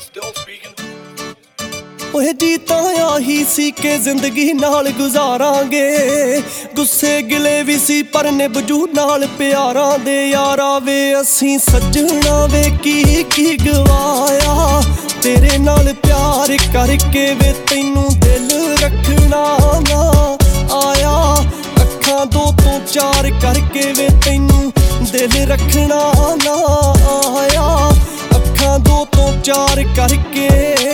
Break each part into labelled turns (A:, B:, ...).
A: ओए जी तां आही सी के जिंदगी नाल गुजारांगे, गुस्से गिले भी सी पर निभजू नाल प्यारां दे यारा वे। असीं सजना वे की गवाया, तेरे नाल प्यार करके वे तैनू दिल रखना ना आया। अखां दो तो चार करके वे तैनू दिल रखना ना आया। अखां दो तो चार करके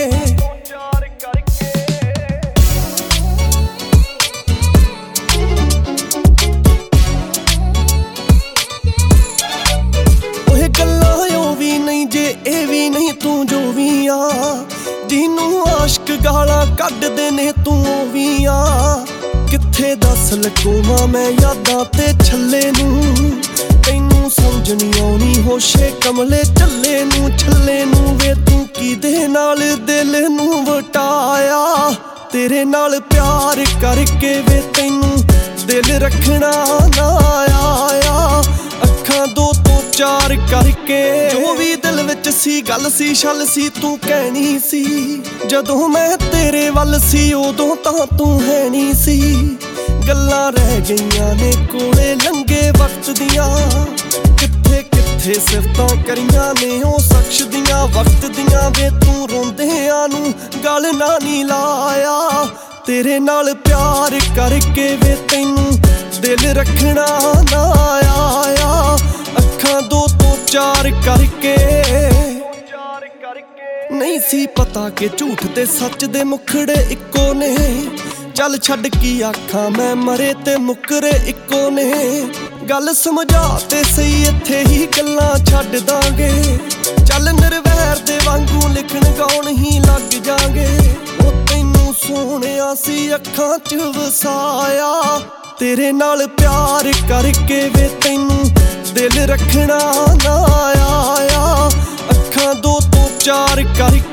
A: ए भी नहीं तू जो भी आ, जिनू आशिक गालां कड्डदे ने तू भी आ। कित्थे दस लकोवां मैं यादां ते छल्ले नू, तैनू समझ नहीं आउणी होशे कमले छल्ले नू वे तू किदे नाल दिल नू वटाया। तेरे नाल प्यार करके वे तैनू दिल रखना ना आया। अखां दो तो चार करके जो भी दिल विच सी गल सी छल सी तू कहनी सी। जदों मैं तेरे वल सी उदों तां तू है नहीं सी। गल्लां रह गईयां ने कोले लंघे वक्त दियां, कित्थे कित्थे सिफतां करियां ने ओ शख्स दियां वक्त दियां वे तू रोंदियां नू गल ना नी लाया। तेरे नाल प्यार करके वे तैनू दिल रखना ना आया। अखां दो तो चार करके नहीं सी पता कि झूठ ते सच दे मुखड़े इक्को ने। चल छड्ड की आखां मैं मरे ते मुकरे इक्को ने। गल समझा ते सही इत्थे ही गल्लां छड्ड दांगे। चल निर्वैर दे वांगू लिखण गाउण ही लग जांगे। ओ तैनू सोहणिया सी अखां च वसाया। तेरे नाल प्यार करके वे तैनू दिल रखना ना आया। अखां दो तो चार करके